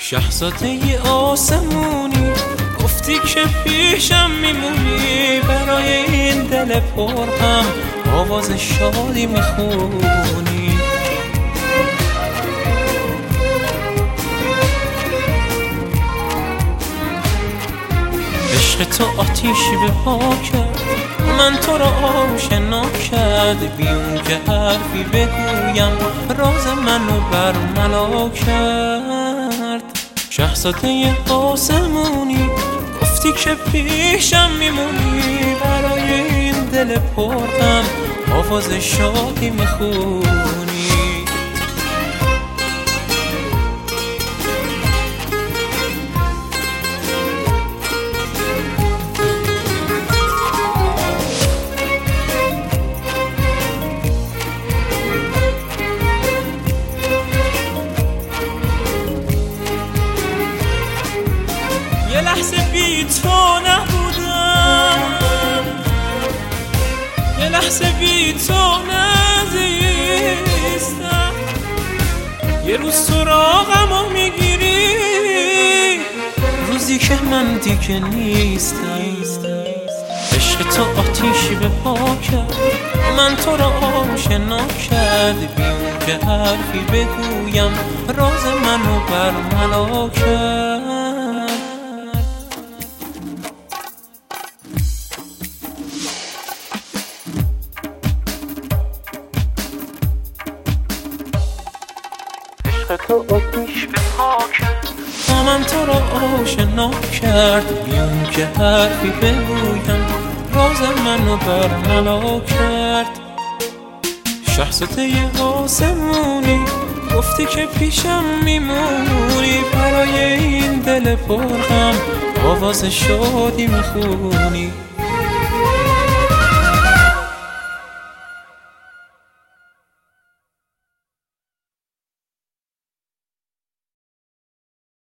شهزاده آسمونی گفتی که پیشم میمونی، برای این دل پرغم آواز شادی میخونی. عشق تو آتیشی به پا کرد، من تو را آشنا کرد، بیون که حرفی بگویم راز منو برملا کرد. شهزاده آسمونی گفتی که پیشم میمونی، برای این دل پرغم آواز شادی میخونی. یه لحظه بی تو نبودم، یه لحظه بی تو نزیستم، یه روز سراغمو میگیری، روزی که من دیگه نیستم. عشق تو آتیشی به پا کرد، من تو را آشنا کرد، بیون که حرفی بگویم راز منو برملا کرد. تو آتیش به پا کرد، من تو را آشنا کرد، بیون که حرفی بگویم راز منو برملا کرد. شهزاده آسمونی گفتی که پیشم میمونی، برای این دل پرغم آواز شادی میخونی.